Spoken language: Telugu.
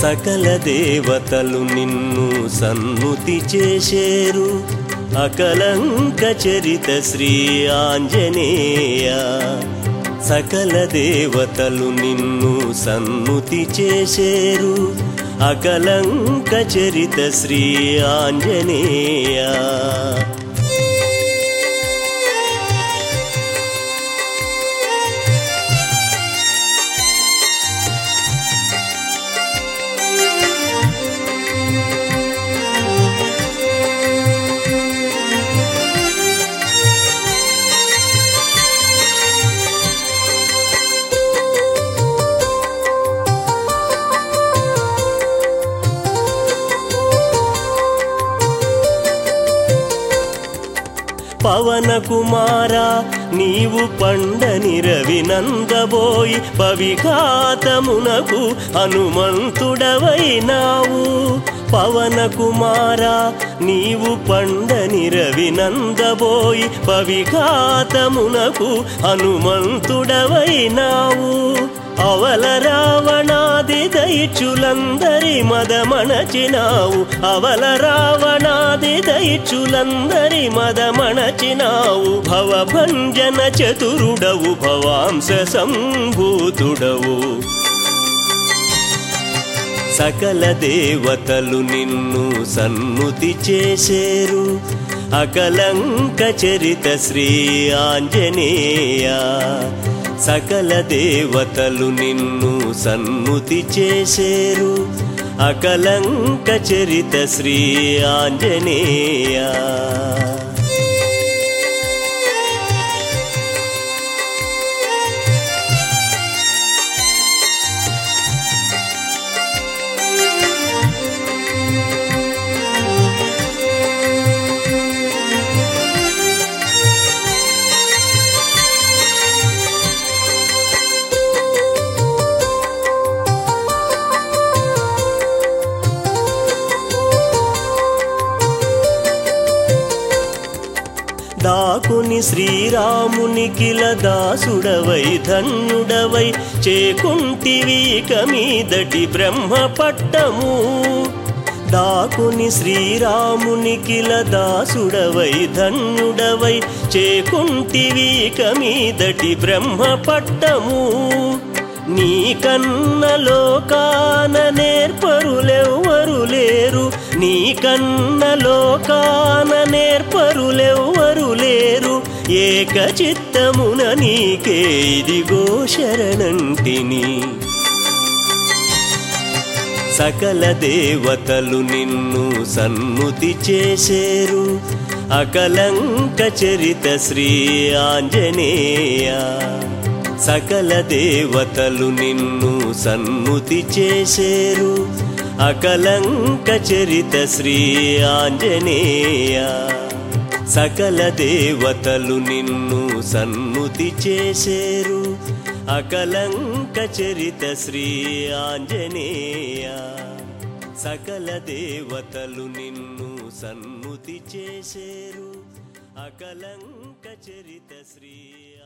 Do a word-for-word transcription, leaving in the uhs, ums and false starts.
సకల దేవతలు నిన్ను సన్నుతి చేసేరు అకలంక చరిత శ్రీ ఆంజనేయ సకల దేవతలు నిన్ను సన్నుతి చేసేరు అకలంక చరిత శ్రీ ఆంజనేయ పవన కుమారా నీవు పండని రవినందబోయి పవిఘాతమునకు హనుమంతుడవైనావు పవన కుమారా నీవు పండని రవినందబోయి పవిఘాతమునకు హనుమంతుడవైనావు అవల రావణాది దైత్యులందరి మదమణచినావు అవల రావణాది దైత్యులందరి మదమణచినావు భవభంజన చతురుడవు భవాంశ సంభూతుడవు సకల దేవతలు నిన్ను సన్నుతి చేసేరు అకలంక చరిత శ్రీ ఆంజనేయ సకల దేవతలు నిన్ను సన్నుతి చేసేరు అకలంక చరిత శ్రీ ఆంజనేయ దాకుని శ్రీరామునికిల దాసుడవై ధన్యుడవై చేకుంటివి కమీదటి బ్రహ్మ పట్టము దాకుని శ్రీరామునికిల దాసుడవై ధన్యుడవై చేకుంటివి కమీదటి బ్రహ్మ పట్టము నీ కన్న లోకాన నేర్పరులెవ్వరు లేరు నీ కన్న లోకాన నేర్పరులెవ్వరు లేరు ఏక చిత్తమున నీకే ఇదిగో శరణంటిని సకల దేవతలు నిన్ను సన్నుతి చేసేరు అకలంక చరిత శ్రీ ఆంజనేయ సకల దేవతలు నిన్ను సన్నుతి చేసేరు అకలంక చరిత శ్రీ ఆంజనేయ సకల దేవతలు నిన్ను సన్నుతి చేసేరు అకలంక చరిత శ్రీ ఆంజనేయ సకల దేవతలు నిన్ను సన్నుతి చేసేరు అకలంక చరిత శ్రీ